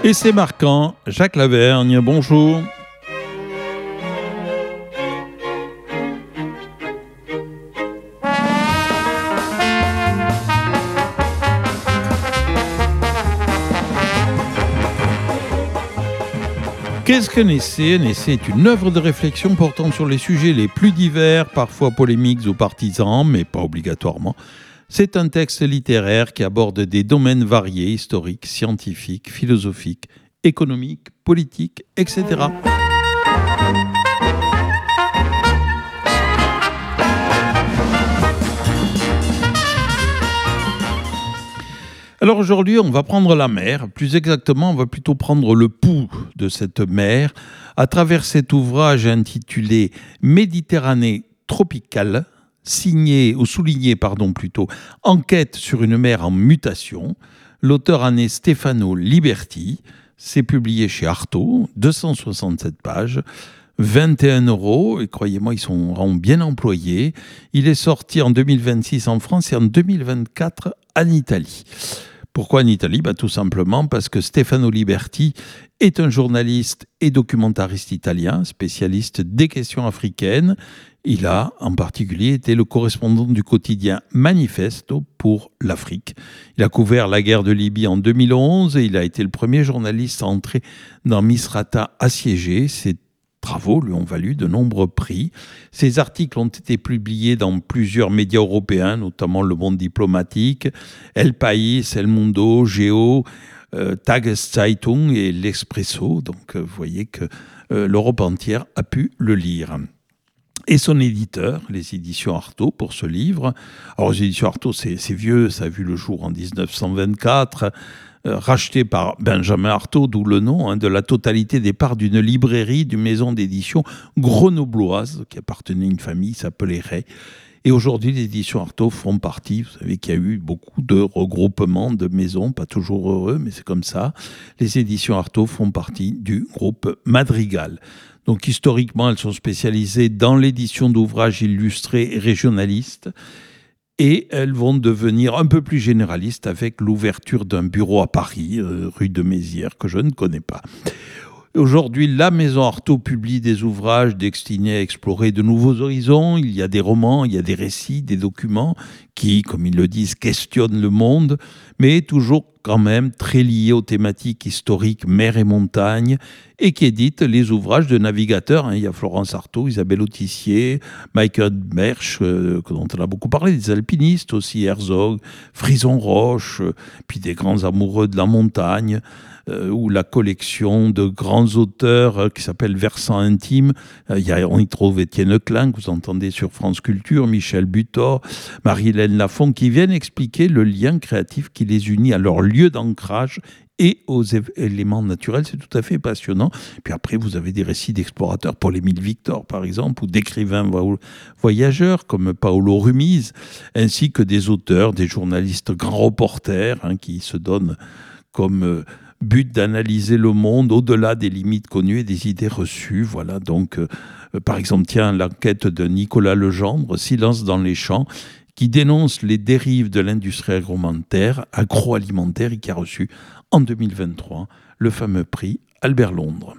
Et c'est marquant, Jacques Lavergne, bonjour. Qu'est-ce qu'un essai ? Un essai est une œuvre de réflexion portant sur les sujets les plus divers, parfois polémiques ou partisans, mais pas obligatoirement. C'est un texte littéraire qui aborde des domaines variés, historiques, scientifiques, philosophiques, économiques, politiques, etc. Alors aujourd'hui, on va prendre la mer. Plus exactement, on va plutôt prendre le pouls de cette mer à travers cet ouvrage intitulé Méditerranée tropicale, souligné, Enquête sur une mer en mutation. L'auteur en est Stefano Liberti. C'est publié chez Artaud, 267 pages. 21 €, et croyez-moi, ils seront bien employés. Il est sorti en 2026 en France et en 2024 en Italie. Pourquoi en Italie ? Tout simplement parce que Stefano Liberti est un journaliste et documentariste italien, spécialiste des questions africaines. Il a en particulier été le correspondant du quotidien Manifesto pour l'Afrique. Il a couvert la guerre de Libye en 2011 et il a été le premier journaliste à entrer dans Misrata assiégée. Ses travaux lui ont valu de nombreux prix. Ses articles ont été publiés dans plusieurs médias européens, notamment Le Monde diplomatique, El País, El Mundo, Géo, Tageszeitung et L'Espresso. Donc vous voyez que l'Europe entière a pu le lire. Et son éditeur, les éditions Artaud, pour ce livre. Alors les éditions Artaud, c'est vieux, ça a vu le jour en 1924, racheté par Benjamin Artaud, d'où le nom, de la totalité des parts d'une librairie, d'une maison d'édition grenobloise, qui appartenait à une famille, s'appelait Ray. Et aujourd'hui, les éditions Artaud font partie, vous savez qu'il y a eu beaucoup de regroupements de maisons, pas toujours heureux, mais c'est comme ça. Les éditions Artaud font partie du groupe Madrigal. Donc historiquement, elles sont spécialisées dans l'édition d'ouvrages illustrés et régionalistes. Et elles vont devenir un peu plus généralistes avec l'ouverture d'un bureau à Paris, rue de Mézières, que je ne connais pas. Aujourd'hui, la Maison Artaud publie des ouvrages destinés à explorer de nouveaux horizons. Il y a des romans, il y a des récits, des documents qui, comme ils le disent, questionnent le monde, mais toujours quand même très liés aux thématiques historiques mer et montagne, et qui éditent les ouvrages de navigateurs. Il y a Florence Artaud, Isabelle Autissier, Michael Mersch, dont on a beaucoup parlé, des alpinistes aussi, Herzog, Frison Roche, puis des grands amoureux de la montagne, ou la collection de grands auteurs qui s'appelle Versant intime. On y trouve Étienne Klein, que vous entendez sur France Culture, Michel Butor, Marie-Hélène Lafont, qui viennent expliquer le lien créatif qui les unit à leur lieu d'ancrage et aux éléments naturels. C'est tout à fait passionnant. Puis après, vous avez des récits d'explorateurs, Paul-Émile Victor, par exemple, ou d'écrivains voyageurs, comme Paolo Rumiz, ainsi que des auteurs, des journalistes grands reporters, qui se donnent comme but d'analyser le monde au-delà des limites connues et des idées reçues. Voilà, donc, par exemple, l'enquête de Nicolas Legendre, Silence dans les champs, qui dénonce les dérives de l'industrie agroalimentaire et qui a reçu en 2023 le fameux prix Albert Londres.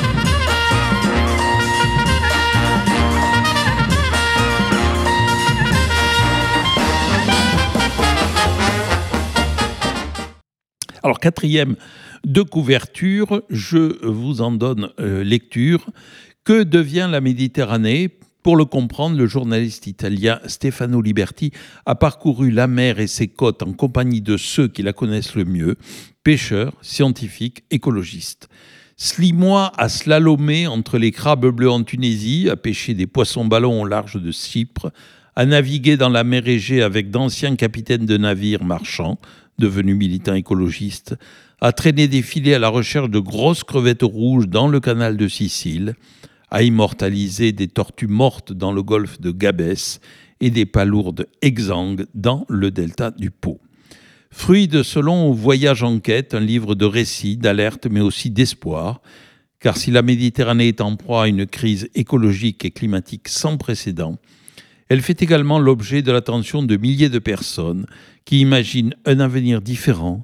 Alors, quatrième de couverture, je vous en donne lecture. Que devient la Méditerranée ? Pour le comprendre, le journaliste italien Stefano Liberti a parcouru la mer et ses côtes en compagnie de ceux qui la connaissent le mieux, pêcheurs, scientifiques, écologistes. 6 mois à slalomer entre les crabes bleus en Tunisie, à pêcher des poissons-ballons au large de Chypre, à naviguer dans la mer Égée avec d'anciens capitaines de navires marchands, devenus militants écologistes, à traîner des filets à la recherche de grosses crevettes rouges dans le canal de Sicile, à immortaliser des tortues mortes dans le golfe de Gabès et des palourdes exsangues dans le delta du Pô. Fruit de ce long voyage en quête, un livre de récits, d'alertes, mais aussi d'espoir, car si la Méditerranée est en proie à une crise écologique et climatique sans précédent, elle fait également l'objet de l'attention de milliers de personnes qui imaginent un avenir différent,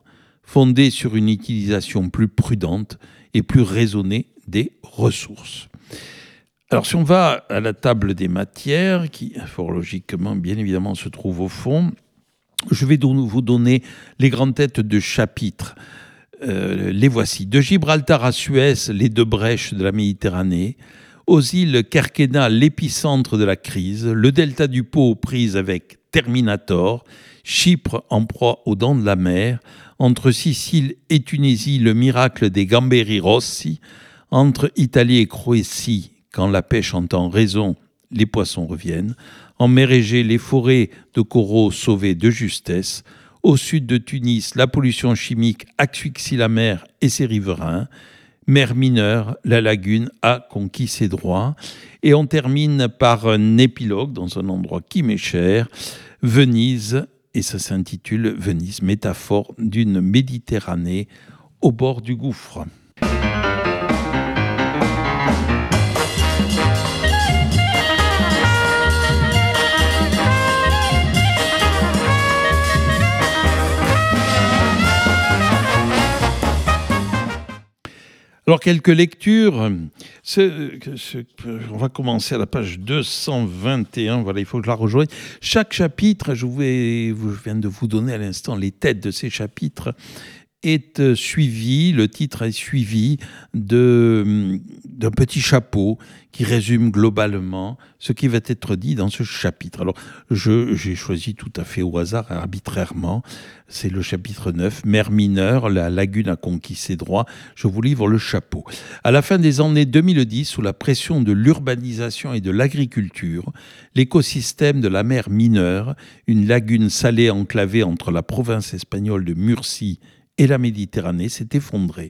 fondée sur une utilisation plus prudente et plus raisonnée des ressources. Alors si on va à la table des matières, qui fort logiquement, bien évidemment, se trouve au fond, je vais vous donner les grandes têtes de chapitres. Les voici. De Gibraltar à Suez, les deux brèches de la Méditerranée. Aux îles Kerkena, l'épicentre de la crise. Le delta du Pô aux prises avec Terminator. Chypre en proie aux dents de la mer. Entre Sicile et Tunisie, le miracle des Gamberi Rossi. Entre Italie et Croatie, quand la pêche entend raison, les poissons reviennent. En mer Égée, les forêts de coraux sauvées de justesse. Au sud de Tunis, la pollution chimique asphyxie la mer et ses riverains. Mer Mineure, la lagune a conquis ses droits. Et on termine par un épilogue dans un endroit qui m'est cher, Venise, et ça s'intitule Venise, métaphore d'une Méditerranée au bord du gouffre. Alors, quelques lectures. On va commencer à la page 221. Voilà, il faut que je la rejoigne. Chaque chapitre, je viens de vous donner à l'instant les têtes de ces chapitres, est suivi, le titre est suivi d'un petit chapeau qui résume globalement ce qui va être dit dans ce chapitre. Alors, j'ai choisi tout à fait au hasard, arbitrairement. C'est le chapitre 9, Mer Mineure, la lagune a conquis ses droits. Je vous livre le chapeau. À la fin des années 2010, sous la pression de l'urbanisation et de l'agriculture, l'écosystème de la mer Mineure, une lagune salée enclavée entre la province espagnole de Murcie et la Méditerranée, s'est effondré.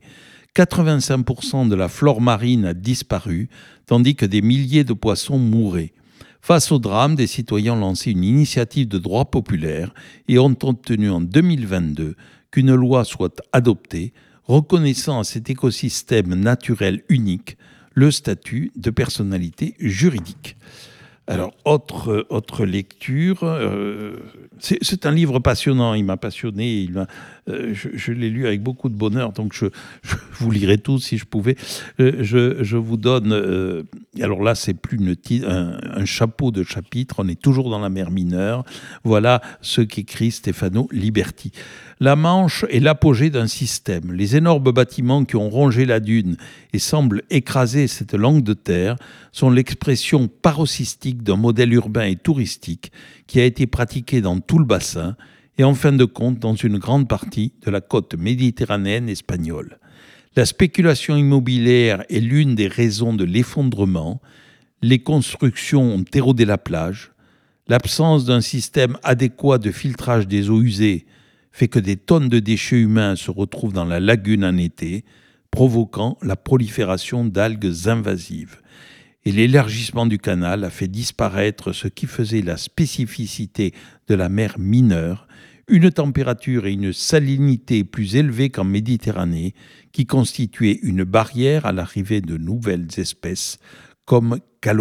85% de la flore marine a disparu, tandis que des milliers de poissons mouraient. Face au drame, des citoyens ont lancé une initiative de droit populaire et ont obtenu en 2022 qu'une loi soit adoptée, reconnaissant à cet écosystème naturel unique le statut de personnalité juridique. Alors, autre lecture, c'est un livre passionnant, il m'a passionné, je l'ai lu avec beaucoup de bonheur, donc je vous lirai tout si je pouvais. Je vous donne, alors là c'est plus un chapeau de chapitre, on est toujours dans la mer Mineure, voilà ce qu'écrit Stefano Liberti. La Manche est l'apogée d'un système. Les énormes bâtiments qui ont rongé la dune et semblent écraser cette langue de terre sont l'expression paroxystique d'un modèle urbain et touristique qui a été pratiqué dans tout le bassin et en fin de compte dans une grande partie de la côte méditerranéenne espagnole. La spéculation immobilière est l'une des raisons de l'effondrement. Les constructions ont érodé la plage. L'absence d'un système adéquat de filtrage des eaux usées fait que des tonnes de déchets humains se retrouvent dans la lagune en été, provoquant la prolifération d'algues invasives. Et l'élargissement du canal a fait disparaître ce qui faisait la spécificité de la mer Mineure, une température et une salinité plus élevées qu'en Méditerranée, qui constituaient une barrière à l'arrivée de nouvelles espèces comme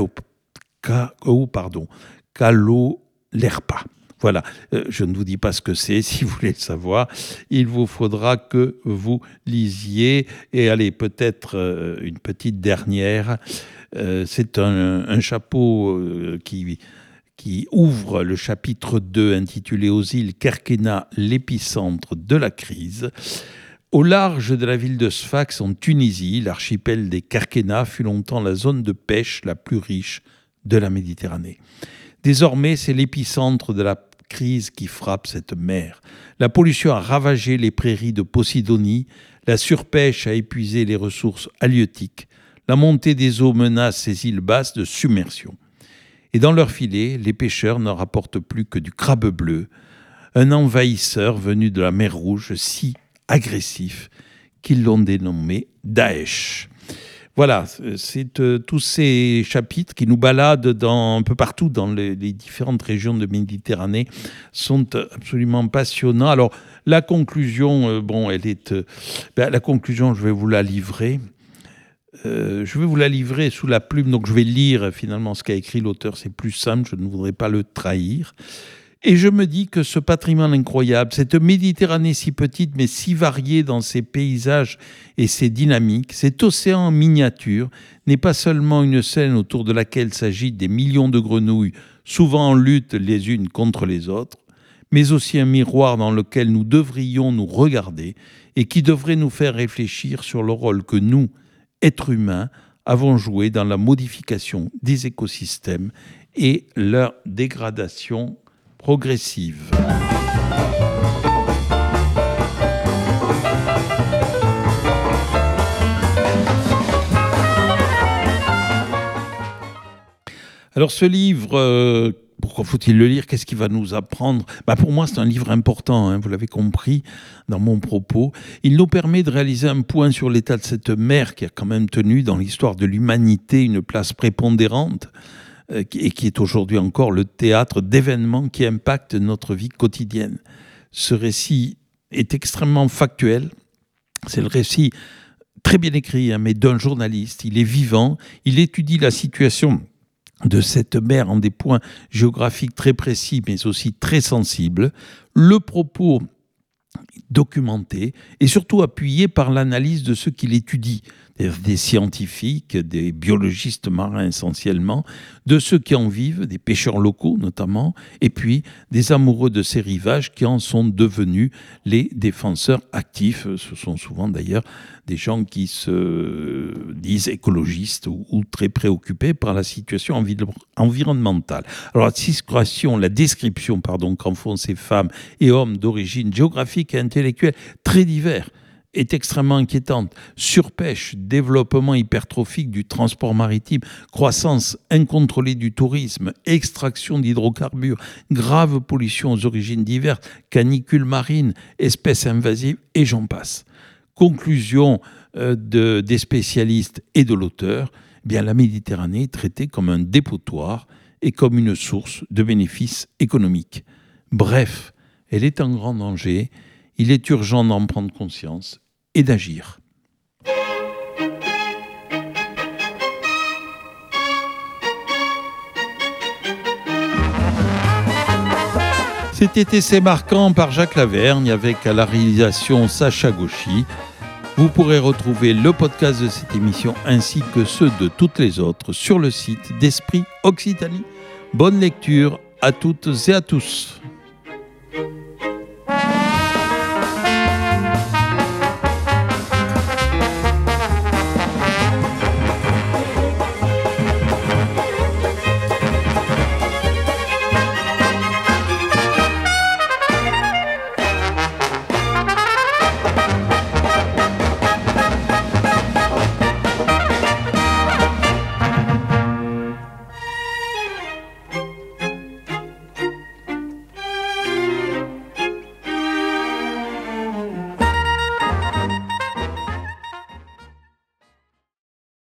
Calolerpa. Voilà, je ne vous dis pas ce que c'est, si vous voulez le savoir, il vous faudra que vous lisiez. Et allez, peut-être une petite dernière, c'est un chapeau qui ouvre le chapitre 2 intitulé « Aux îles Kerkena, l'épicentre de la crise ». Au large de la ville de Sfax, en Tunisie, l'archipel des Kerkena fut longtemps la zone de pêche la plus riche de la Méditerranée. Désormais, c'est l'épicentre de la crise qui frappe cette mer. La pollution a ravagé les prairies de Posidonie, la surpêche a épuisé les ressources halieutiques, la montée des eaux menace ces îles basses de submersion. Et dans leurs filets, les pêcheurs ne rapportent plus que du crabe bleu, un envahisseur venu de la mer Rouge si agressif qu'ils l'ont dénommé Daesh. Voilà, c'est tous ces chapitres qui nous baladent un peu partout dans les différentes régions de Méditerranée sont absolument passionnants. Alors, la conclusion, la conclusion, je vais vous la livrer. Je vais vous la livrer sous la plume, donc je vais lire finalement ce qu'a écrit l'auteur, c'est plus simple, je ne voudrais pas le trahir. Et je me dis que ce patrimoine incroyable, cette Méditerranée si petite mais si variée dans ses paysages et ses dynamiques, cet océan en miniature, n'est pas seulement une scène autour de laquelle s'agitent des millions de grenouilles, souvent en lutte les unes contre les autres, mais aussi un miroir dans lequel nous devrions nous regarder et qui devrait nous faire réfléchir sur le rôle que nous, êtres humains, avons joué dans la modification des écosystèmes et leur dégradation progressive. Alors ce livre, pourquoi faut-il le lire ? Qu'est-ce qu'il va nous apprendre ? Pour moi, c'est un livre important, vous l'avez compris dans mon propos. Il nous permet de réaliser un point sur l'état de cette mer qui a quand même tenu dans l'histoire de l'humanité une place prépondérante et qui est aujourd'hui encore le théâtre d'événements qui impactent notre vie quotidienne. Ce récit est extrêmement factuel. C'est le récit très bien écrit, mais d'un journaliste. Il est vivant, il étudie la situation de cette mer en des points géographiques très précis, mais aussi très sensibles. Le propos documenté et surtout appuyé par l'analyse de ceux qui l'étudient, des scientifiques, des biologistes marins essentiellement, de ceux qui en vivent, des pêcheurs locaux notamment, et puis des amoureux de ces rivages qui en sont devenus les défenseurs actifs. Ce sont souvent d'ailleurs des gens qui se disent écologistes ou très préoccupés par la situation environnementale. Alors la description qu'en font ces femmes et hommes d'origine géographique et intellectuelle très divers est extrêmement inquiétante. Surpêche, développement hypertrophique du transport maritime, croissance incontrôlée du tourisme, extraction d'hydrocarbures, grave pollution aux origines diverses, canicules marines, espèces invasives et j'en passe. Conclusion des spécialistes et de l'auteur, la Méditerranée est traitée comme un dépotoir et comme une source de bénéfices économiques. Bref, elle est en grand danger. Il est urgent d'en prendre conscience et d'agir. C'était Essai marquant par Jacques Lavergne avec à la réalisation Sacha Gauchy. Vous pourrez retrouver le podcast de cette émission ainsi que ceux de toutes les autres sur le site d'Esprit Occitanie. Bonne lecture à toutes et à tous.